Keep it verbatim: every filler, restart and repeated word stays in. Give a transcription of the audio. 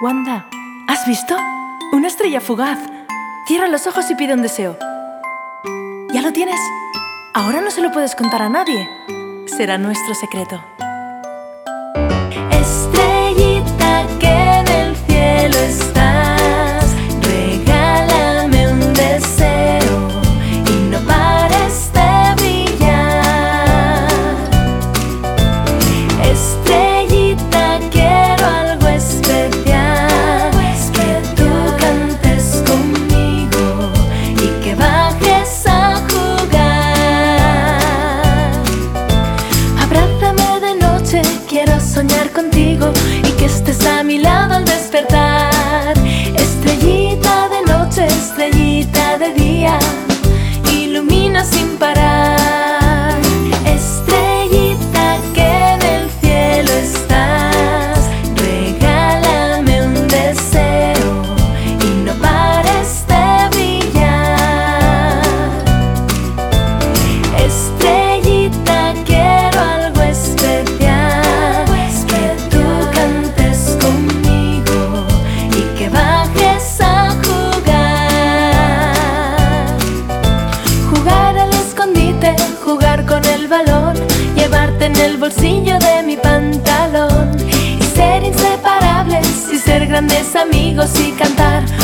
Wanda, ¿has visto? Una estrella fugaz. Cierra los ojos y pide un deseo. ¿Ya lo tienes? Ahora no se lo puedes contar a nadie. Será nuestro secreto. Estrellita que en el cielo estás, regálame un deseo y no pares de brillar. Estrellita, quiero algo especial, pues que tú cantes conmigo y que bajes a jugar. Abrázame de noche, quiero soñar contigo y que estés a mi lado al despertar. Estrellita de noche, estrellita de día, ilumina sin parar. Estrellita que en el cielo estás, regálame un deseo y no pares de brillar. Estrellita, quiero algo especial, pues que tú cantes conmigo y que bajes a jugar. Jugar al escondite, jugar con el balón, llevarte en el bolsillo de mi pantalón y ser inseparables y ser grandes amigos y cantar